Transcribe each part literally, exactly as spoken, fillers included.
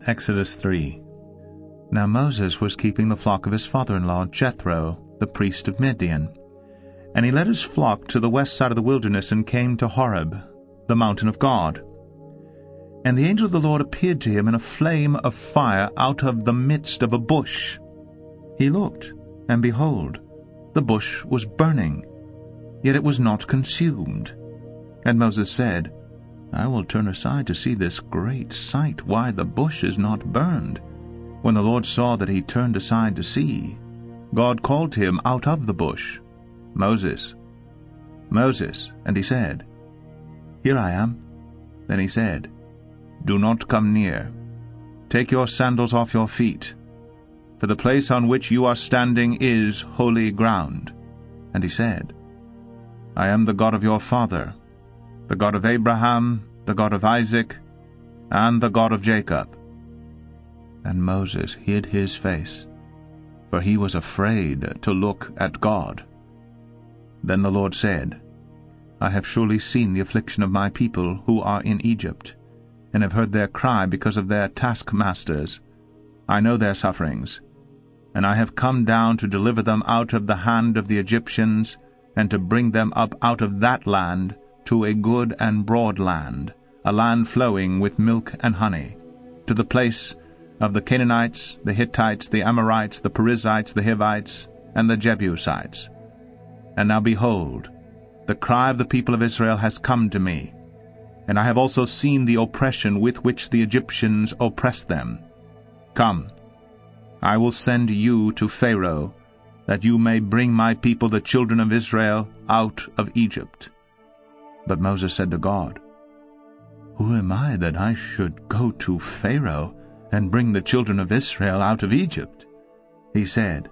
Exodus three. Now Moses was keeping the flock of his father-in-law Jethro, the priest of Midian. And he led his flock to the west side of the wilderness and came to Horeb, the mountain of God. And the angel of the Lord appeared to him in a flame of fire out of the midst of a bush. He looked, and behold, the bush was burning, yet it was not consumed. And Moses said, I will turn aside to see this great sight, why the bush is not burned. When the Lord saw that he turned aside to see, God called to him out of the bush, Moses, Moses. And he said, Here I am. Then he said, Do not come near. Take your sandals off your feet, for the place on which you are standing is holy ground. And he said, I am the God of your father, the God of Abraham, the God of Isaac, and the God of Jacob. And Moses hid his face, for he was afraid to look at God. Then the Lord said, I have surely seen the affliction of my people who are in Egypt, and have heard their cry because of their taskmasters. I know their sufferings, and I have come down to deliver them out of the hand of the Egyptians, and to bring them up out of that land to a good and broad land, a land flowing with milk and honey, to the place of the Canaanites, the Hittites, the Amorites, the Perizzites, the Hivites, and the Jebusites. And now behold, the cry of the people of Israel has come to me, and I have also seen the oppression with which the Egyptians oppress them. Come, I will send you to Pharaoh, that you may bring my people the children of Israel out of Egypt. But Moses said to God, Who am I that I should go to Pharaoh and bring the children of Israel out of Egypt? He said,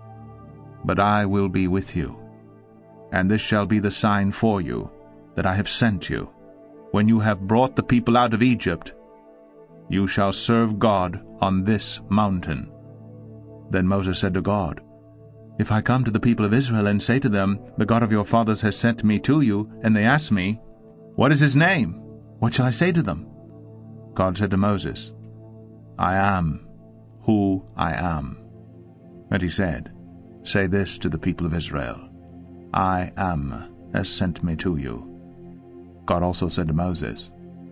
But I will be with you, and this shall be the sign for you, that I have sent you. When you have brought the people out of Egypt, you shall serve God on this mountain. Then Moses said to God, If I come to the people of Israel and say to them, The God of your fathers has sent me to you, and they ask me, What is his name? What shall I say to them? God said to Moses, I am who I am. And he said, Say this to the people of Israel, I am has sent me to you. God also said to Moses,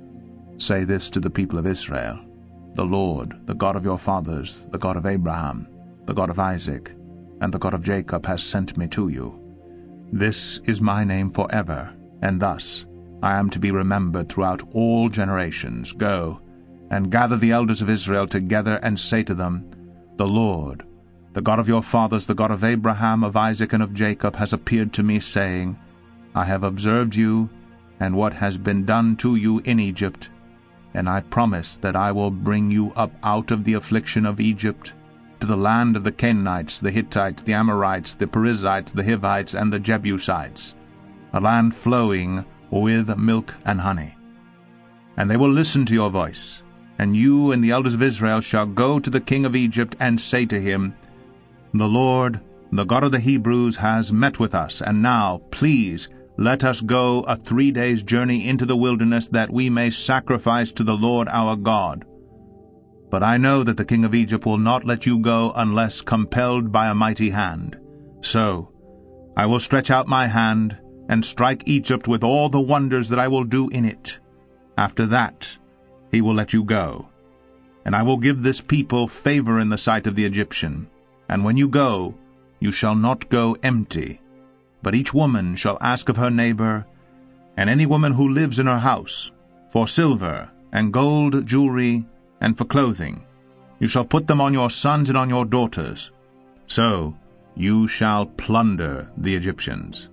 Say this to the people of Israel, The Lord, the God of your fathers, the God of Abraham, the God of Isaac, and the God of Jacob has sent me to you. This is my name forever, and thus I am to be remembered throughout all generations. Go, and gather the elders of Israel together, and say to them, The Lord, the God of your fathers, the God of Abraham, of Isaac, and of Jacob, has appeared to me, saying, I have observed you, and what has been done to you in Egypt, and I promise that I will bring you up out of the affliction of Egypt, to the land of the Canaanites, the Hittites, the Amorites, the Perizzites, the Hivites, and the Jebusites, a land flowing with milk and honey. And they will listen to your voice, and you and the elders of Israel shall go to the king of Egypt and say to him, The Lord, the God of the Hebrews, has met with us, and now, please, let us go a three days' journey into the wilderness, that we may sacrifice to the Lord our God. But I know that the king of Egypt will not let you go unless compelled by a mighty hand. So I will stretch out my hand, and strike Egypt with all the wonders that I will do in it. After that he will let you go. And I will give this people favor in the sight of the Egyptian. And when you go, you shall not go empty, but each woman shall ask of her neighbor, and any woman who lives in her house, for silver and gold jewelry, and for clothing. You shall put them on your sons and on your daughters. So you shall plunder the Egyptians.